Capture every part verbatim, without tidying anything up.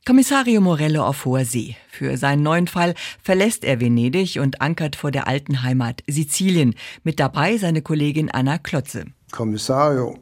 Kommissario Morello auf hoher See. Für seinen neuen Fall verlässt er Venedig und ankert vor der alten Heimat Sizilien. Mit dabei seine Kollegin Anna Klotze. Kommissario,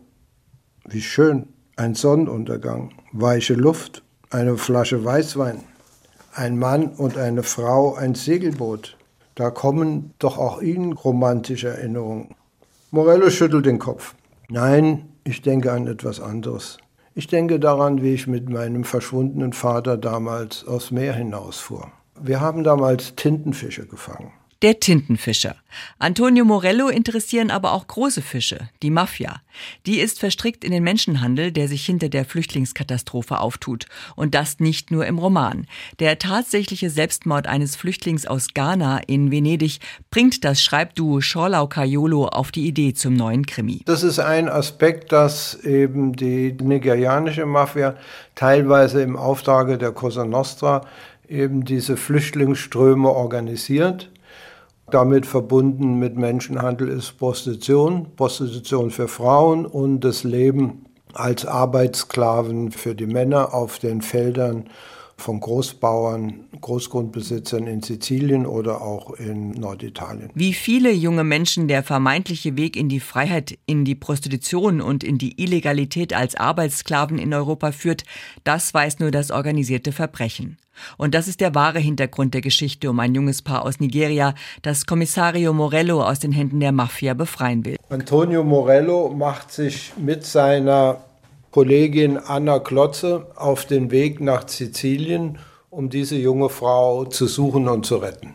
wie schön. Ein Sonnenuntergang, weiche Luft, eine Flasche Weißwein, ein Mann und eine Frau, ein Segelboot. Da kommen doch auch Ihnen romantische Erinnerungen. Morello schüttelt den Kopf. Nein, ich denke an etwas anderes. Ich denke daran, wie ich mit meinem verschwundenen Vater damals aufs Meer hinausfuhr. Wir haben damals Tintenfische gefangen. Der Tintenfischer. Antonio Morello interessieren aber auch große Fische, die Mafia. Die ist verstrickt in den Menschenhandel, der sich hinter der Flüchtlingskatastrophe auftut. Und das nicht nur im Roman. Der tatsächliche Selbstmord eines Flüchtlings aus Ghana in Venedig bringt das Schreibduo Schorlau-Caiolo auf die Idee zum neuen Krimi. Das ist ein Aspekt, dass eben die nigerianische Mafia teilweise im Auftrage der Cosa Nostra eben diese Flüchtlingsströme organisiert. Damit verbunden mit Menschenhandel ist Prostitution, Prostitution für Frauen und das Leben als Arbeitssklaven für die Männer auf den Feldern von Großbauern, Großgrundbesitzern in Sizilien oder auch in Norditalien. Wie viele junge Menschen der vermeintliche Weg in die Freiheit, in die Prostitution und in die Illegalität als Arbeitssklaven in Europa führt, das weiß nur das organisierte Verbrechen. Und das ist der wahre Hintergrund der Geschichte um ein junges Paar aus Nigeria, das Kommissario Morello aus den Händen der Mafia befreien will. Antonio Morello macht sich mit seiner Kollegin Anna Klotze auf den Weg nach Sizilien, um diese junge Frau zu suchen und zu retten.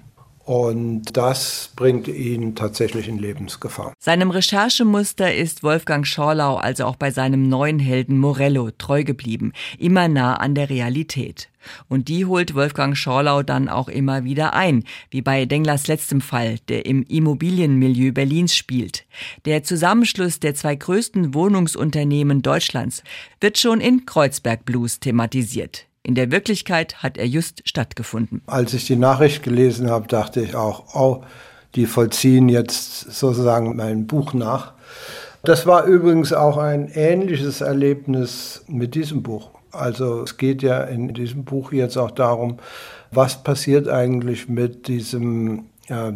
Und das bringt ihn tatsächlich in Lebensgefahr. Seinem Recherchemuster ist Wolfgang Schorlau also auch bei seinem neuen Helden Morello treu geblieben, immer nah an der Realität. Und die holt Wolfgang Schorlau dann auch immer wieder ein, wie bei Denglers letztem Fall, der im Immobilienmilieu Berlins spielt. Der Zusammenschluss der zwei größten Wohnungsunternehmen Deutschlands wird schon in Kreuzberg Blues thematisiert. In der Wirklichkeit hat er just stattgefunden. Als ich die Nachricht gelesen habe, dachte ich auch, oh, die vollziehen jetzt sozusagen mein Buch nach. Das war übrigens auch ein ähnliches Erlebnis mit diesem Buch. Also es geht ja in diesem Buch jetzt auch darum, was passiert eigentlich mit diesem äh,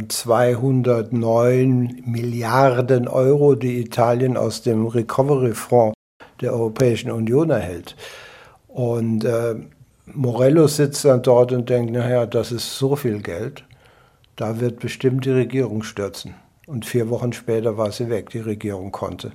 zweihundertneun Milliarden Euro, die Italien aus dem Recovery-Fonds der Europäischen Union erhält. Und äh, Morello sitzt dann dort und denkt, naja, das ist so viel Geld, da wird bestimmt die Regierung stürzen. Und vier Wochen später war sie weg, die Regierung konnte.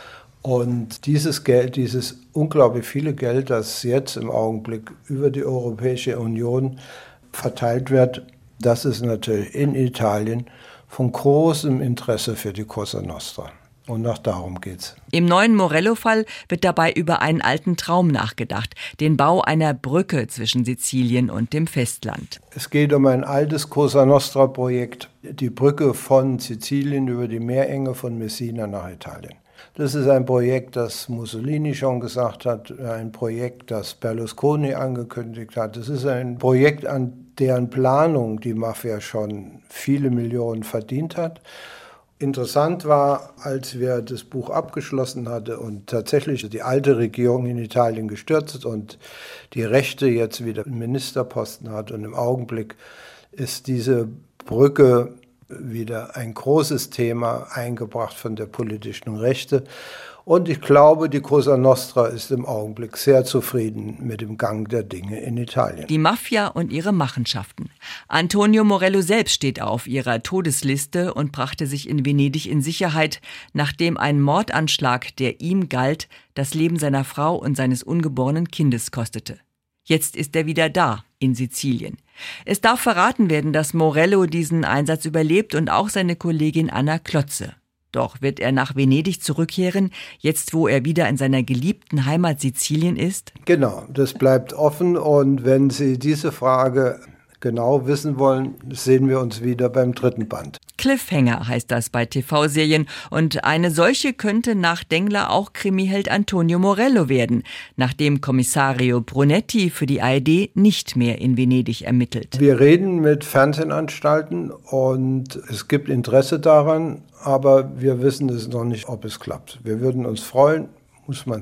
Und dieses Geld, dieses unglaublich viele Geld, das jetzt im Augenblick über die Europäische Union verteilt wird, das ist natürlich in Italien von großem Interesse für die Cosa Nostra. Und auch darum geht's. Im neuen Morello-Fall wird dabei über einen alten Traum nachgedacht, den Bau einer Brücke zwischen Sizilien und dem Festland. Es geht um ein altes Cosa Nostra-Projekt, die Brücke von Sizilien über die Meerenge von Messina nach Italien. Das ist ein Projekt, das Mussolini schon gesagt hat, ein Projekt, das Berlusconi angekündigt hat. Es ist ein Projekt, an deren Planung die Mafia schon viele Millionen verdient hat. Interessant war, als wir das Buch abgeschlossen hatten und tatsächlich die alte Regierung in Italien gestürzt und die Rechte jetzt wieder einen Ministerposten hat. Und im Augenblick ist diese Brücke wieder ein großes Thema eingebracht von der politischen Rechte. Und ich glaube, die Cosa Nostra ist im Augenblick sehr zufrieden mit dem Gang der Dinge in Italien. Die Mafia und ihre Machenschaften. Antonio Morello selbst steht auf ihrer Todesliste und brachte sich in Venedig in Sicherheit, nachdem ein Mordanschlag, der ihm galt, das Leben seiner Frau und seines ungeborenen Kindes kostete. Jetzt ist er wieder da, in Sizilien. Es darf verraten werden, dass Morello diesen Einsatz überlebt und auch seine Kollegin Anna Klotze. Doch wird er nach Venedig zurückkehren, jetzt wo er wieder in seiner geliebten Heimat Sizilien ist? Genau, das bleibt offen und wenn Sie diese Frage genau wissen wollen, sehen wir uns wieder beim dritten Band. Cliffhanger heißt das bei T V-Serien und eine solche könnte nach Dengler auch Krimiheld Antonio Morello werden, nachdem Kommissario Brunetti für die A R D nicht mehr in Venedig ermittelt. Wir reden mit Fernsehanstalten und es gibt Interesse daran, aber wir wissen es noch nicht, ob es klappt. Wir würden uns freuen, muss man sehen.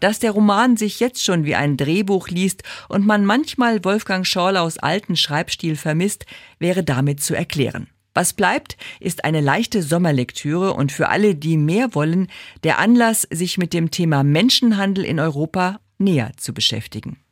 Dass der Roman sich jetzt schon wie ein Drehbuch liest und man manchmal Wolfgang Schorlaus alten Schreibstil vermisst, wäre damit zu erklären. Was bleibt, ist eine leichte Sommerlektüre und für alle, die mehr wollen, der Anlass, sich mit dem Thema Menschenhandel in Europa näher zu beschäftigen.